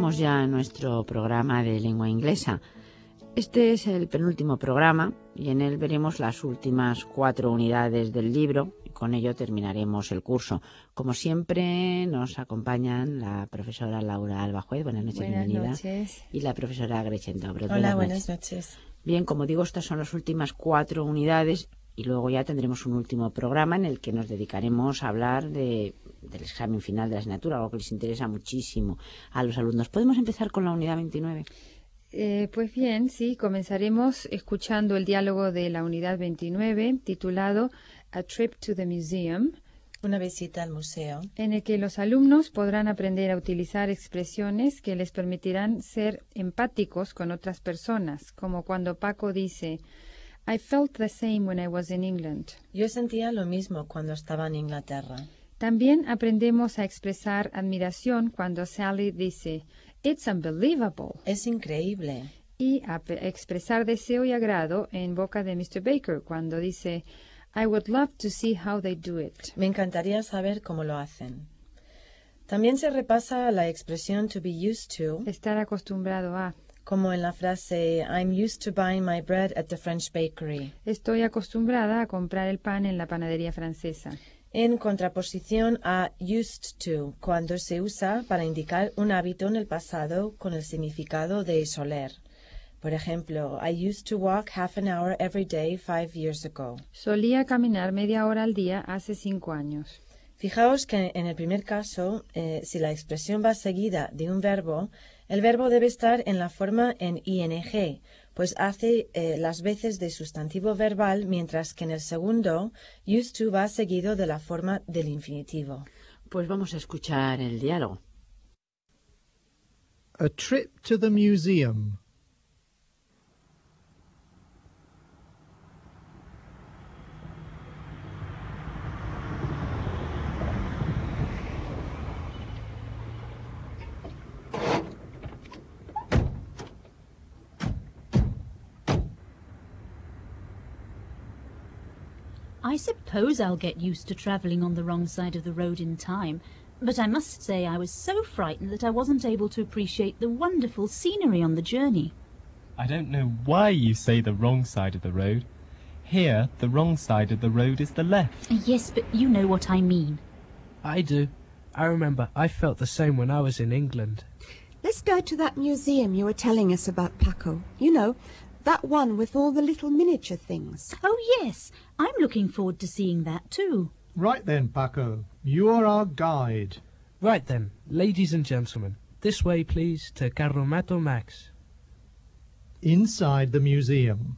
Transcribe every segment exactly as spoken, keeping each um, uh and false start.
entramos ya en nuestro programa de lengua inglesa. Este es el penúltimo programa y en él veremos las últimas cuatro unidades del libro y con ello terminaremos el curso. Como siempre nos acompañan la profesora Laura Albajuez, buenas noches, buenas bienvenida, noches. Y la profesora Gretchen Dobrot. Hola, buenas, buenas noches. noches. Bien, como digo, estas son las últimas cuatro unidades y luego ya tendremos un último programa en el que nos dedicaremos a hablar de, del examen final de la asignatura, algo que les interesa muchísimo a los alumnos. ¿Podemos empezar con la unidad veintinueve? Eh, pues bien, sí, comenzaremos escuchando el diálogo de la unidad veintinueve titulado A Trip to the Museum, una visita al museo, en el que los alumnos podrán aprender a utilizar expresiones que les permitirán ser empáticos con otras personas, como cuando Paco dice I felt the same when I was in England. Yo sentía lo mismo cuando estaba en Inglaterra. También aprendemos a expresar admiración cuando Sally dice It's unbelievable. Es increíble. Y a expresar deseo y agrado en boca de mister Baker cuando dice I would love to see how they do it. Me encantaría saber cómo lo hacen. También se repasa la expresión to be used to, estar acostumbrado a, como en la frase I'm used to buying my bread at the French bakery. Estoy acostumbrada a comprar el pan en la panadería francesa. En contraposición a used to, cuando se usa para indicar un hábito en el pasado con el significado de soler. Por ejemplo, I used to walk half an hour every day five years ago. Solía caminar media hora al día hace cinco años. Fijaos que en el primer caso, eh, si la expresión va seguida de un verbo, el verbo debe estar en la forma en ing, pues hace eh, las veces de sustantivo verbal, mientras que en el segundo, used to va seguido de la forma del infinitivo. Pues vamos a escuchar el diálogo. A trip to the museum. I suppose I'll get used to travelling on the wrong side of the road in time, but I must say I was so frightened that I wasn't able to appreciate the wonderful scenery on the journey. I don't know why you say the wrong side of the road. Here, the wrong side of the road is the left. Yes, but you know what I mean. I do. I remember I felt the same when I was in England. Let's go to that museum you were telling us about, Paco. You know, that one with all the little miniature things. Oh, yes. I'm looking forward to seeing that too. Right then, Paco. You are our guide. Right then, ladies and gentlemen. This way, please, to Carromato Max. Inside the museum.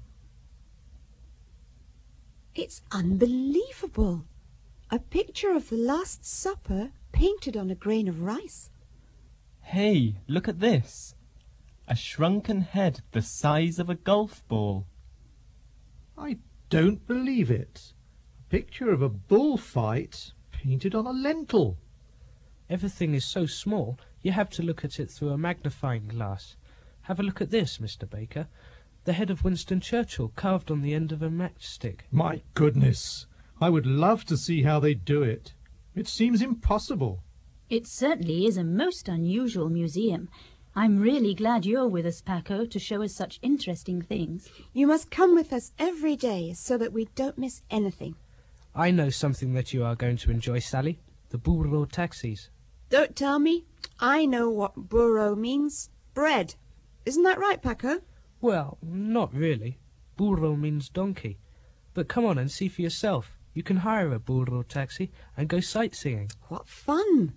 It's unbelievable. A picture of the Last Supper painted on a grain of rice. Hey, look at this. A shrunken head the size of a golf ball. I don't believe it. A picture of a bullfight painted on a lentil. Everything is so small, you have to look at it through a magnifying glass. Have a look at this, Mister Baker. The head of Winston Churchill carved on the end of a matchstick. My goodness. I would love to see how they do it. It seems impossible. It certainly is a most unusual museum. I'm really glad you're with us, Paco, to show us such interesting things. You must come with us every day so that we don't miss anything. I know something that you are going to enjoy, Sally. The burro taxis. Don't tell me. I know what burro means. Bread. Isn't that right, Paco? Well, not really. Burro means donkey. But come on and see for yourself. You can hire a burro taxi and go sightseeing. What fun!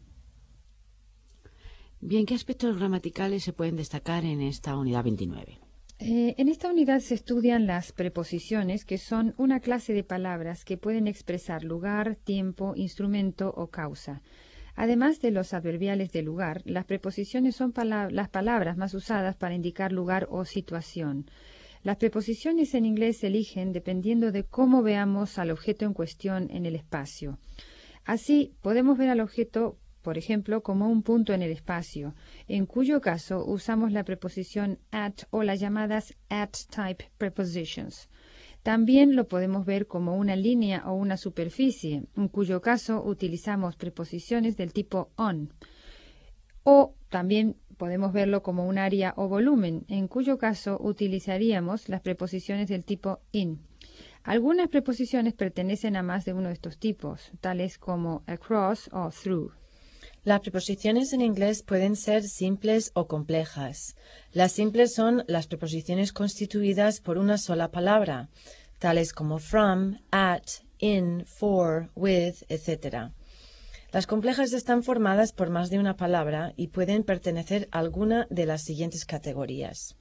Bien, ¿qué aspectos gramaticales se pueden destacar en esta unidad veintinueve? Eh, en esta unidad se estudian las preposiciones, que son una clase de palabras que pueden expresar lugar, tiempo, instrumento o causa. Además de los adverbiales de lugar, las preposiciones son pala- las palabras más usadas para indicar lugar o situación. Las preposiciones en inglés se eligen dependiendo de cómo veamos al objeto en cuestión en el espacio. Así, podemos ver al objeto, por ejemplo, como un punto en el espacio, en cuyo caso usamos la preposición at o las llamadas at-type prepositions. También lo podemos ver como una línea o una superficie, en cuyo caso utilizamos preposiciones del tipo on. O también podemos verlo como un área o volumen, en cuyo caso utilizaríamos las preposiciones del tipo in. Algunas preposiciones pertenecen a más de uno de estos tipos, tales como across o through. Las preposiciones en inglés pueden ser simples o complejas. Las simples son las preposiciones constituidas por una sola palabra, tales como from, at, in, for, with, etcétera. Las complejas están formadas por más de una palabra y pueden pertenecer a alguna de las siguientes categorías.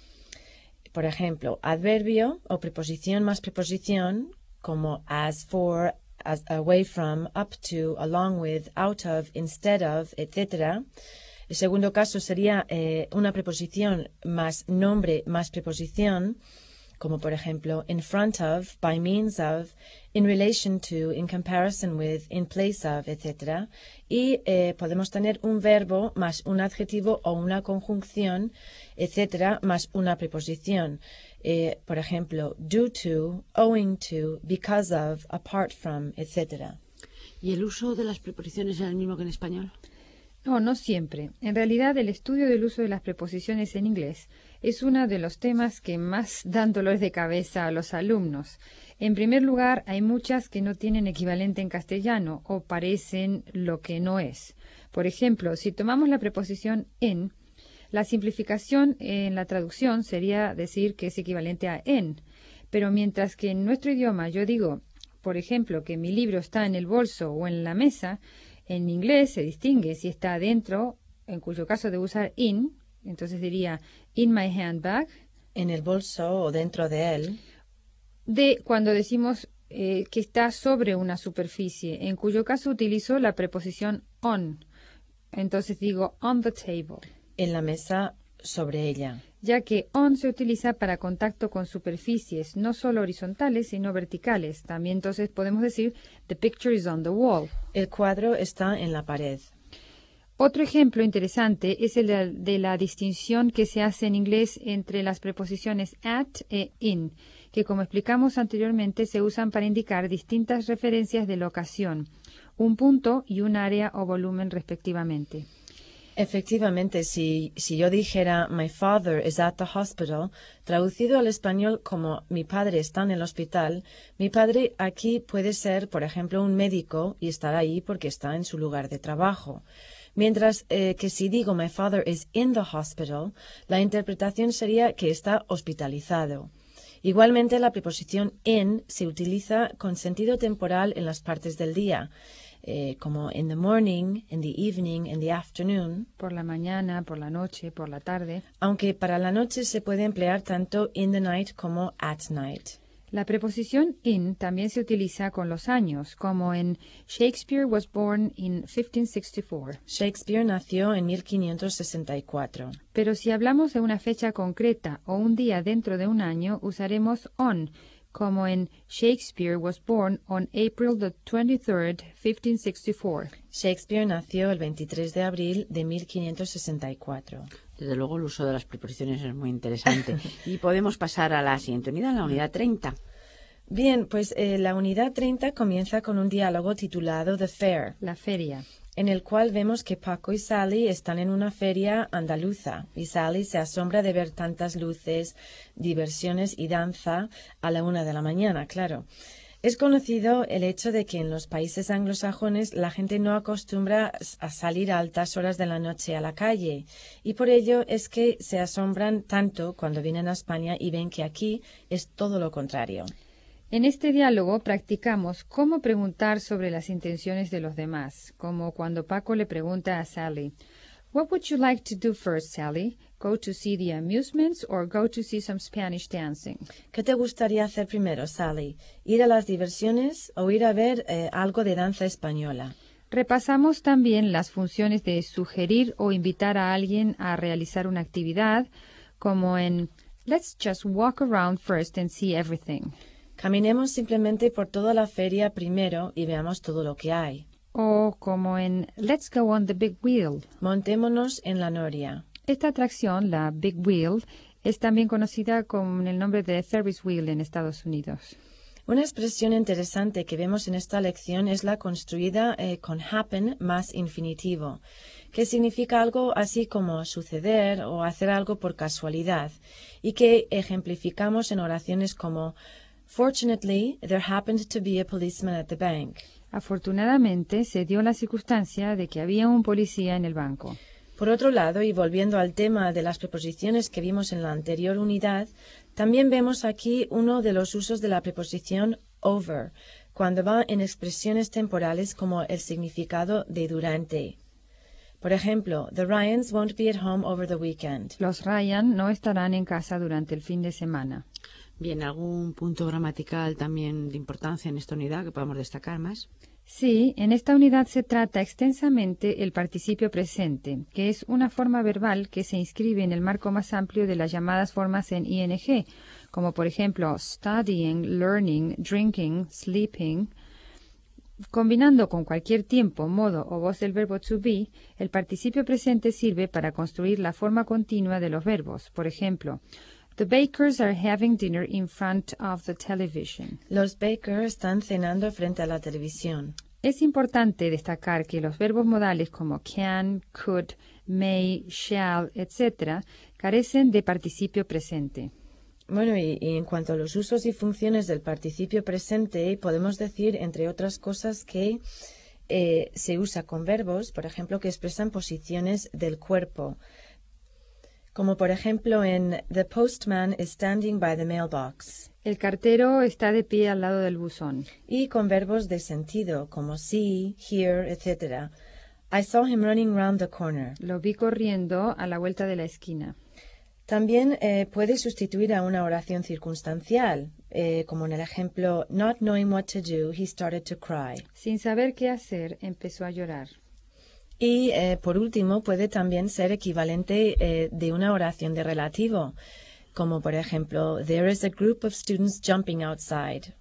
Por ejemplo, adverbio o preposición más preposición, como as for, as away from, up to, along with, out of, instead of, etcétera. El segundo caso sería eh, una preposición más nombre más preposición, como por ejemplo in front of, by means of, in relation to, in comparison with, in place of, etcétera. Y eh, podemos tener un verbo más un adjetivo o una conjunción, etcétera, más una preposición. Eh, por ejemplo, due to, owing to, because of, apart from, etcétera. ¿Y el uso de las preposiciones es el mismo que en español? No, no siempre. En realidad, el estudio del uso de las preposiciones en inglés es uno de los temas que más dan dolores de cabeza a los alumnos. En primer lugar, hay muchas que no tienen equivalente en castellano o parecen lo que no es. Por ejemplo, si tomamos la preposición en, la simplificación en la traducción sería decir que es equivalente a en. Pero mientras que en nuestro idioma yo digo, por ejemplo, que mi libro está en el bolso o en la mesa, en inglés se distingue si está adentro, en cuyo caso debo usar in, entonces diría in my handbag. En el bolso o dentro de él. De cuando decimos eh, que está sobre una superficie, en cuyo caso utilizo la preposición on. Entonces digo on the table. En la mesa, sobre ella. Ya que on se utiliza para contacto con superficies, no solo horizontales, sino verticales. También entonces podemos decir the picture is on the wall. El cuadro está en la pared. Otro ejemplo interesante es el de, de la distinción que se hace en inglés entre las preposiciones at e in, que como explicamos anteriormente se usan para indicar distintas referencias de la ocasión, un punto y un área o volumen respectivamente. Efectivamente, si, si yo dijera my father is at the hospital, traducido al español como mi padre está en el hospital, mi padre aquí puede ser, por ejemplo, un médico y estar ahí porque está en su lugar de trabajo. Mientras eh, que si digo my father is in the hospital, la interpretación sería que está hospitalizado. Igualmente, la preposición in se utiliza con sentido temporal en las partes del día. Eh, como in the morning, in the evening, in the afternoon. Por la mañana, por la noche, por la tarde. Aunque para la noche se puede emplear tanto in the night como at night. La preposición in también se utiliza con los años, como en Shakespeare was born in fifteen sixty-four. Shakespeare nació en mil quinientos sesenta y cuatro. Pero si hablamos de una fecha concreta o un día dentro de un año, usaremos on, como en Shakespeare was born on April the twenty-third, fifteen sixty-four. Shakespeare nació el veintitrés de abril de mil quinientos sesenta y cuatro. Desde luego el uso de las preposiciones es muy interesante. Y podemos pasar a la siguiente unidad, la unidad treinta. Bien, pues eh, la unidad treinta comienza con un diálogo titulado The Fair. La feria. En el cual vemos que Paco y Sally están en una feria andaluza y Sally se asombra de ver tantas luces, diversiones y danza a la una de la mañana, claro. Es conocido el hecho de que en los países anglosajones la gente no acostumbra a salir a altas horas de la noche a la calle y por ello es que se asombran tanto cuando vienen a España y ven que aquí es todo lo contrario. En este diálogo practicamos cómo preguntar sobre las intenciones de los demás, como cuando Paco le pregunta a Sally, "What would you like to do first, Sally? Go to see the amusements or go to see some Spanish dancing?" ¿Qué te gustaría hacer primero, Sally? ¿Ir a las diversiones o ir a ver eh, algo de danza española? Repasamos también las funciones de sugerir o invitar a alguien a realizar una actividad, como en "Let's just walk around first and see everything." Caminemos simplemente por toda la feria primero y veamos todo lo que hay. O como en Let's go on the big wheel. Montémonos en la noria. Esta atracción, la Big Wheel, es también conocida con el nombre de Ferris Wheel en Estados Unidos. Una expresión interesante que vemos en esta lección es la construida eh, con happen más infinitivo, que significa algo así como suceder o hacer algo por casualidad, y que ejemplificamos en oraciones como Fortunately, there happened to be a policeman at the bank. Afortunadamente, se dio la circunstancia de que había un policía en el banco. Por otro lado, y volviendo al tema de las preposiciones que vimos en la anterior unidad, también vemos aquí uno de los usos de la preposición over, cuando va en expresiones temporales como el significado de durante. Por ejemplo, the Ryans won't be at home over the weekend. Los Ryan no estarán en casa durante el fin de semana. Bien, ¿algún punto gramatical también de importancia en esta unidad que podamos destacar más? Sí, en esta unidad se trata extensamente el participio presente, que es una forma verbal que se inscribe en el marco más amplio de las llamadas formas en ing, como por ejemplo studying, learning, drinking, sleeping. Combinando con cualquier tiempo, modo o voz del verbo to be, el participio presente sirve para construir la forma continua de los verbos. Por ejemplo, The bakers are having dinner in front of the television. Los bakers están cenando frente a la televisión. Es importante destacar que los verbos modales como can, could, may, shall, etcétera carecen de participio presente. Bueno, y, y en cuanto a los usos y funciones del participio presente, podemos decir, entre otras cosas, que eh, se usa con verbos, por ejemplo, que expresan posiciones del cuerpo. Como por ejemplo en The postman is standing by the mailbox. El cartero está de pie al lado del buzón. Y con verbos de sentido, como see, hear, etcétera. I saw him running round the corner. Lo vi corriendo a la vuelta de la esquina. También eh, puede sustituir a una oración circunstancial, eh, como en el ejemplo Not knowing what to do, he started to cry. Sin saber qué hacer, empezó a llorar. Y, eh, por último, puede también ser equivalente eh, de una oración de relativo, como por ejemplo, There is a group of students jumping outside,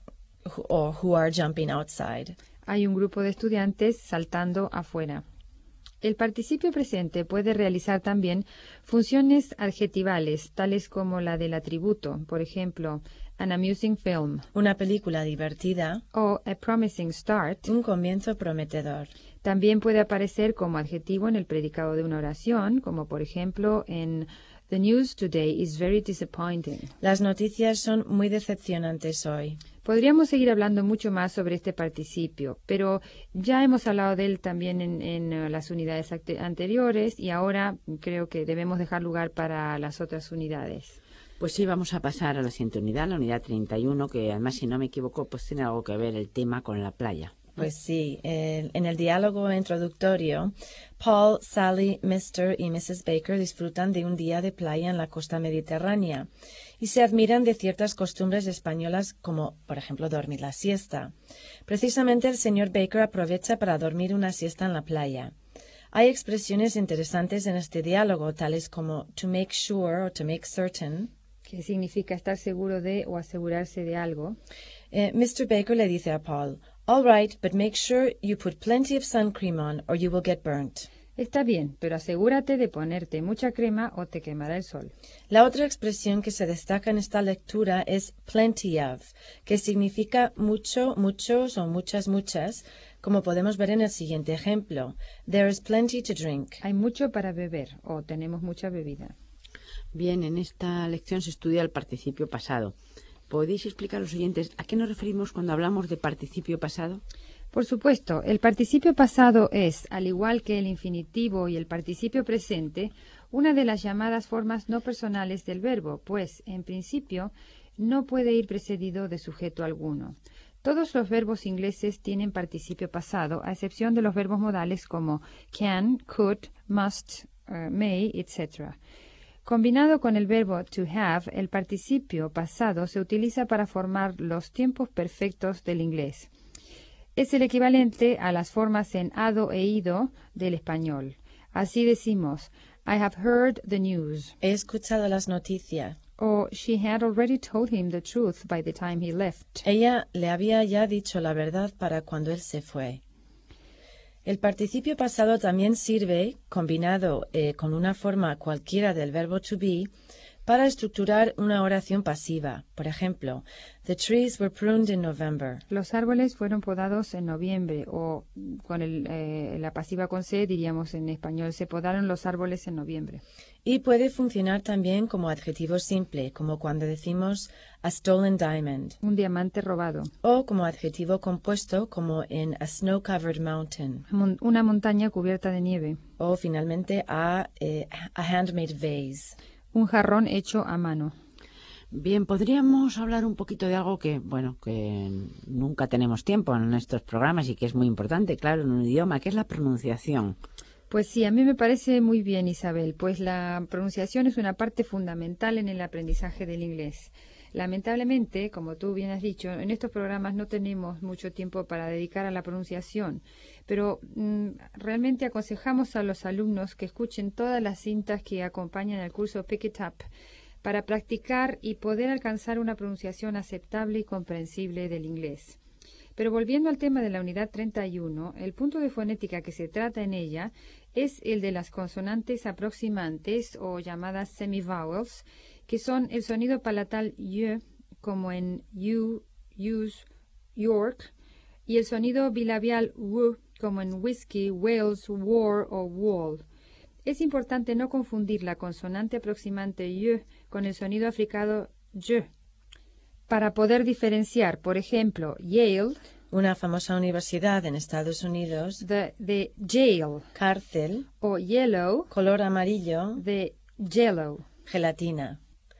o who are jumping outside. Hay un grupo de estudiantes saltando afuera. El participio presente puede realizar también funciones adjetivales, tales como la del atributo, por ejemplo, an amusing film, una película divertida, o a promising start, un comienzo prometedor. También puede aparecer como adjetivo en el predicado de una oración, como por ejemplo en The news today is very disappointing. Las noticias son muy decepcionantes hoy. Podríamos seguir hablando mucho más sobre este participio, pero ya hemos hablado de él también en, en las unidades anteriores y ahora creo que debemos dejar lugar para las otras unidades. Pues sí, vamos a pasar a la siguiente unidad, la unidad treinta y uno, que además, si no me equivoco, pues tiene algo que ver el tema con la playa. Pues sí, eh, en el diálogo introductorio, Paul, Sally, mister y missus Baker disfrutan de un día de playa en la costa mediterránea y se admiran de ciertas costumbres españolas como, por ejemplo, dormir la siesta. Precisamente el señor Baker aprovecha para dormir una siesta en la playa. Hay expresiones interesantes en este diálogo, tales como to make sure o to make certain, que significa estar seguro de o asegurarse de algo. Eh, mister Baker le dice a Paul, All right, but make sure you put plenty of sun cream on or you will get burnt. Está bien, pero asegúrate de ponerte mucha crema o te quemará el sol. La otra expresión que se destaca en esta lectura es plenty of, que significa mucho, muchos o muchas, muchas, como podemos ver en el siguiente ejemplo. There is plenty to drink. Hay mucho para beber o tenemos mucha bebida. Bien, en esta lección se estudia el participio pasado. ¿Podéis explicar a los oyentes a qué nos referimos cuando hablamos de participio pasado? Por supuesto, el participio pasado es, al igual que el infinitivo y el participio presente, una de las llamadas formas no personales del verbo, pues, en principio, no puede ir precedido de sujeto alguno. Todos los verbos ingleses tienen participio pasado, a excepción de los verbos modales como can, could, must, uh, may, etcétera. Combinado con el verbo to have, el participio pasado se utiliza para formar los tiempos perfectos del inglés. Es el equivalente a las formas en ado e ido del español. Así decimos, I have heard the news. He escuchado las noticias. O she had already told him the truth by the time he left. Ella le había ya dicho la verdad para cuando él se fue. El participio pasado también sirve, combinado eh, con una forma cualquiera del verbo to be, para estructurar una oración pasiva. Por ejemplo, the trees were pruned in November. Los árboles fueron podados en noviembre, o con el, eh, la pasiva con C diríamos en español, se podaron los árboles en noviembre. Y puede funcionar también como adjetivo simple, como cuando decimos a stolen diamond. Un diamante robado. O como adjetivo compuesto, como en a snow-covered mountain. Una montaña cubierta de nieve. O finalmente a, eh, a handmade vase. Un jarrón hecho a mano. Bien, podríamos hablar un poquito de algo que, bueno, que nunca tenemos tiempo en estos programas y que es muy importante, claro, en un idioma, que es la pronunciación. Pues sí, a mí me parece muy bien, Isabel, pues la pronunciación es una parte fundamental en el aprendizaje del inglés. Lamentablemente, como tú bien has dicho, en estos programas no tenemos mucho tiempo para dedicar a la pronunciación, pero mm, realmente aconsejamos a los alumnos que escuchen todas las cintas que acompañan el curso Pick It Up para practicar y poder alcanzar una pronunciación aceptable y comprensible del inglés. Pero volviendo al tema de la unidad treinta y uno, el punto de fonética que se trata en ella es el de las consonantes aproximantes o llamadas semivowels, que son el sonido palatal y, como en you, use, York, y el sonido bilabial w, como en whisky, Wales, war o wall. Es importante no confundir la consonante aproximante y con el sonido africano y, para poder diferenciar, por ejemplo, Yale, una famosa universidad en Estados Unidos, de, de jail, cárcel, o yellow, color amarillo, de yellow, gelatina.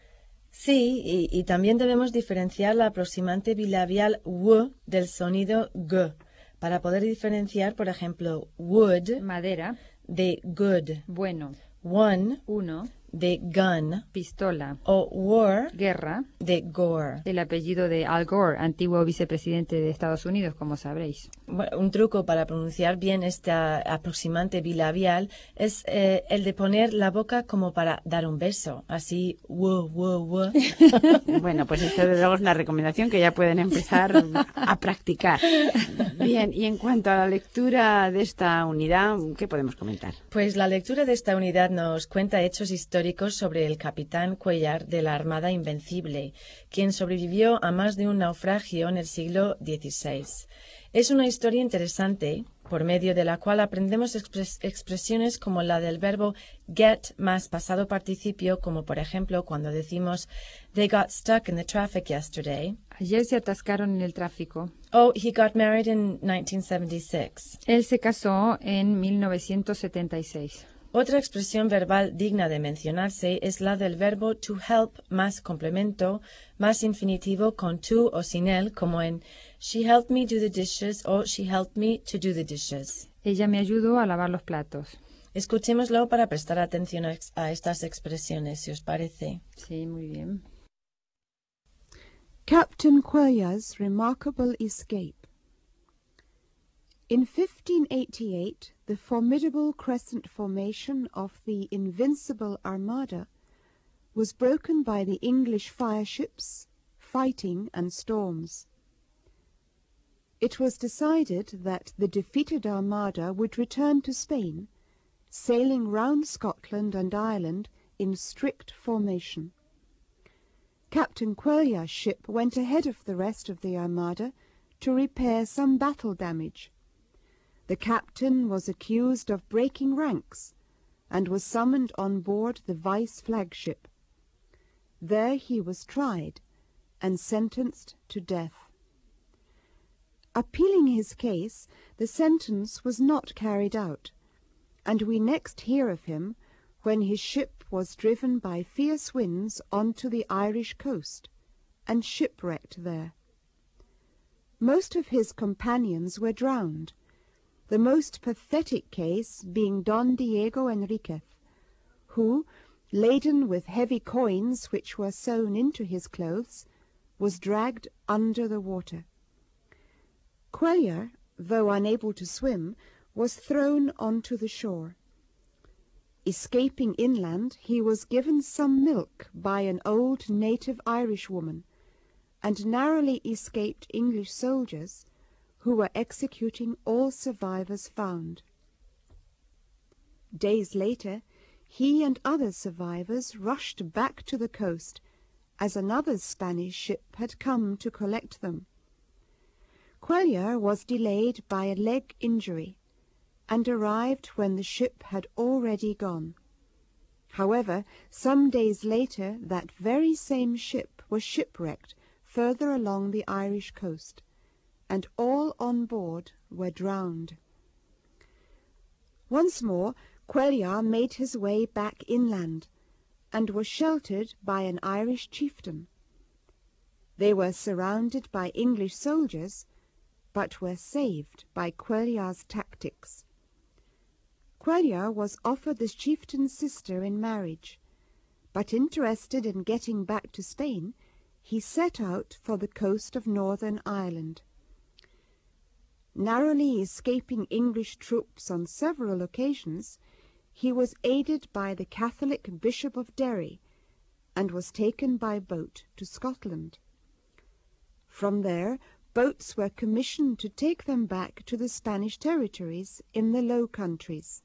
Sí, y, y también debemos diferenciar la aproximante bilabial w del sonido g, para poder diferenciar, por ejemplo, wood, madera, de good, bueno, one, uno, de gun, pistola, o war, guerra, de gore. El apellido de Al Gore, antiguo vicepresidente de Estados Unidos, como sabréis. Bueno, un truco para pronunciar bien esta aproximante bilabial es eh, el de poner la boca como para dar un beso, así, wo, wo, wo. Bueno, pues esto de luego es una recomendación que ya pueden empezar a practicar. Bien, y en cuanto a la lectura de esta unidad, ¿qué podemos comentar? Pues la lectura de esta unidad nos cuenta hechos históricos sobre el capitán Cuellar de la Armada Invencible, quien sobrevivió a más de un naufragio en el siglo dieciséis. Es una historia interesante, por medio de la cual aprendemos expres- expresiones como la del verbo get más pasado participio, como por ejemplo cuando decimos they got stuck in the traffic yesterday. Ayer se atascaron en el tráfico. Oh, he got married in nineteen seventy-six. Él se casó en mil novecientos setenta y seis. Otra expresión verbal digna de mencionarse es la del verbo to help más complemento más infinitivo con to o sin él, como en she helped me do the dishes o she helped me to do the dishes. Ella me ayudó a lavar los platos. Escuchémoslo para prestar atención a, a estas expresiones, si os parece. Sí, muy bien. Captain Cuellar's remarkable escape. In fifteen eighty-eight, the formidable crescent formation of the Invincible Armada was broken by the English fireships, fighting and storms. It was decided that the defeated Armada would return to Spain, sailing round Scotland and Ireland in strict formation. Captain Cuellar's ship went ahead of the rest of the Armada to repair some battle damage. The captain was accused of breaking ranks and was summoned on board the Vice flagship. There he was tried and sentenced to death. Appealing his case, the sentence was not carried out, and we next hear of him when his ship was driven by fierce winds onto the Irish coast and shipwrecked there. Most of his companions were drowned, the most pathetic case being Don Diego Enriquez, who, laden with heavy coins which were sewn into his clothes, was dragged under the water. Cuellar, though unable to swim, was thrown onto the shore. Escaping inland, he was given some milk by an old native Irish woman, and narrowly escaped English soldiers, who were executing all survivors found. Days later, he and other survivors rushed back to the coast, as another Spanish ship had come to collect them. Cuellar was delayed by a leg injury, and arrived when the ship had already gone. However, some days later that very same ship was shipwrecked further along the Irish coast, and all on board were drowned. Once more Cuellar made his way back inland, and was sheltered by an Irish chieftain. They were surrounded by English soldiers, but were saved by Cuellar's tactics. Cuellar was offered the chieftain's sister in marriage, but interested in getting back to Spain, he set out for the coast of Northern Ireland. Narrowly escaping English troops on several occasions, he was aided by the Catholic Bishop of Derry, and was taken by boat to Scotland. From there, boats were commissioned to take them back to the Spanish territories in the Low Countries.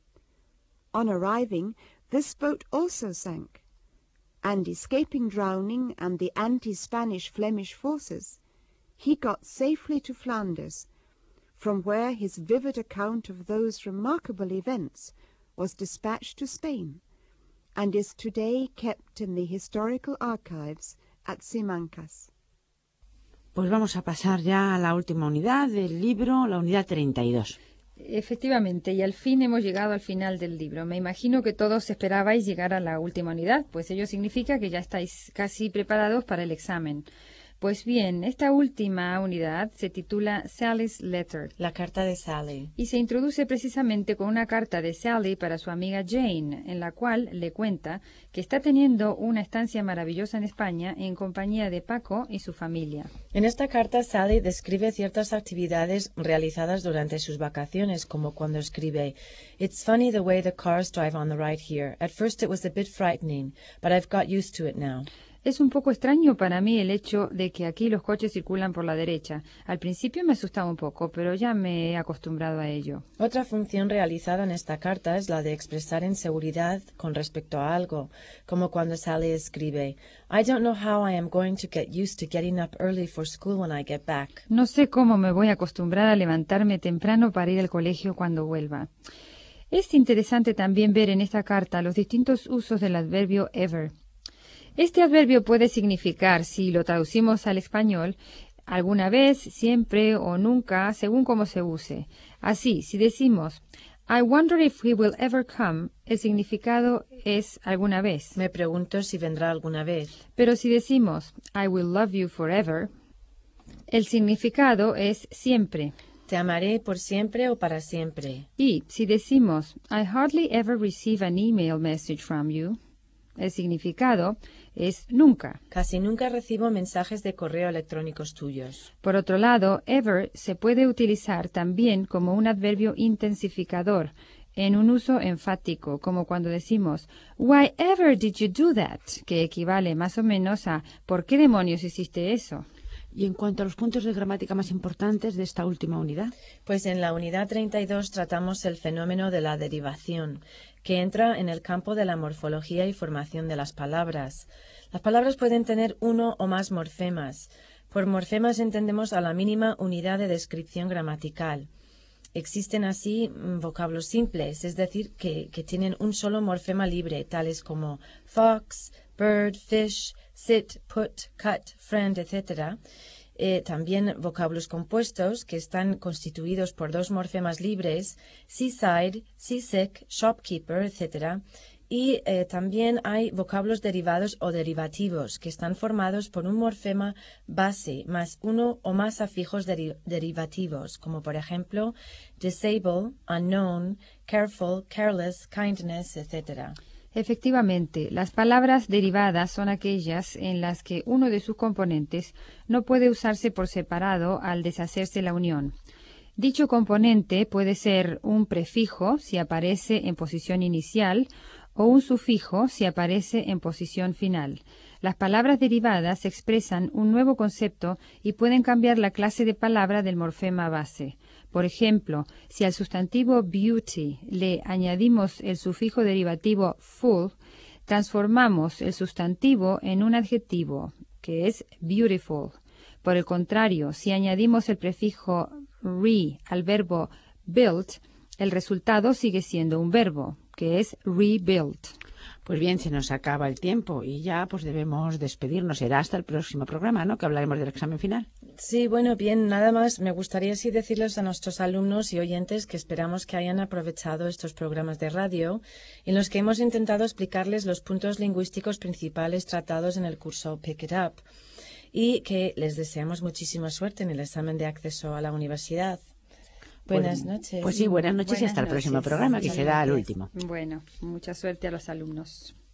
On arriving, this boat also sank, and escaping drowning and the anti-Spanish Flemish forces, he got safely to Flanders, from where his vivid account of those remarkable events was dispatched to Spain, and is today kept in the historical archives at Simancas. Pues vamos a pasar ya a la última unidad del libro, la unidad treinta y dos. Efectivamente, y al fin hemos llegado al final del libro. Me imagino que todos esperabais llegar a la última unidad, pues ello significa que ya estáis casi preparados para el examen. Pues bien, esta última unidad se titula Sally's Letter. La carta de Sally. Y se introduce precisamente con una carta de Sally para su amiga Jane, en la cual le cuenta que está teniendo una estancia maravillosa en España en compañía de Paco y su familia. En esta carta, Sally describe ciertas actividades realizadas durante sus vacaciones, como cuando escribe: "It's funny the way the cars drive on the right here. At first it was a bit frightening, but I've got used to it now." Es un poco extraño para mí el hecho de que aquí los coches circulan por la derecha. Al principio me asustaba un poco, pero ya me he acostumbrado a ello. Otra función realizada en esta carta es la de expresar inseguridad con respecto a algo, como cuando Sally escribe: "I don't know how I am going to get used to getting up early for school when I get back." No sé cómo me voy a acostumbrar a levantarme temprano para ir al colegio cuando vuelva. Es interesante también ver en esta carta los distintos usos del adverbio ever. Este adverbio puede significar, si lo traducimos al español, alguna vez, siempre o nunca, según cómo se use. Así, si decimos I wonder if he will ever come, el significado es alguna vez. Me pregunto si vendrá alguna vez. Pero si decimos I will love you forever, el significado es siempre. Te amaré por siempre o para siempre. Y si decimos I hardly ever receive an email message from you, el significado es nunca. Casi nunca recibo mensajes de correo electrónicos tuyos. Por otro lado, ever se puede utilizar también como un adverbio intensificador, en un uso enfático, como cuando decimos Why ever did you do that? Que equivale más o menos a ¿por qué demonios hiciste eso? Y en cuanto a los puntos de gramática más importantes de esta última unidad. Pues en la unidad treinta y dos tratamos el fenómeno de la derivación, que entra en el campo de la morfología y formación de las palabras. Las palabras pueden tener uno o más morfemas. Por morfemas entendemos a la mínima unidad de descripción gramatical. Existen así vocablos simples, es decir, que, que tienen un solo morfema libre, tales como fox, bird, fish, sit, put, cut, friend, etcétera. Eh, también vocablos compuestos que están constituidos por dos morfemas libres, seaside, seasick, shopkeeper, etcétera. Y eh, también hay vocablos derivados o derivativos que están formados por un morfema base más uno o más afijos deri derivativos, como por ejemplo disable, unknown, careful, careless, kindness, etcétera. Efectivamente, las palabras derivadas son aquellas en las que uno de sus componentes no puede usarse por separado al deshacerse la unión. Dicho componente puede ser un prefijo si aparece en posición inicial o un sufijo si aparece en posición final. Las palabras derivadas expresan un nuevo concepto y pueden cambiar la clase de palabra del morfema base. Por ejemplo, si al sustantivo beauty le añadimos el sufijo derivativo full, transformamos el sustantivo en un adjetivo, que es beautiful. Por el contrario, si añadimos el prefijo re al verbo built, el resultado sigue siendo un verbo, que es rebuilt. Pues bien, se nos acaba el tiempo y ya pues debemos despedirnos. Será hasta el próximo programa, ¿no?, que hablaremos del examen final. Sí, bueno, bien, nada más. Me gustaría sí decirles a nuestros alumnos y oyentes que esperamos que hayan aprovechado estos programas de radio en los que hemos intentado explicarles los puntos lingüísticos principales tratados en el curso Pick It Up y que les deseamos muchísima suerte en el examen de acceso a la universidad. Buenas Pues, noches. Pues sí, buenas noches y Buenas hasta el próximo noches. programa, que Muchas será el gracias. último. Bueno, mucha suerte a los alumnos.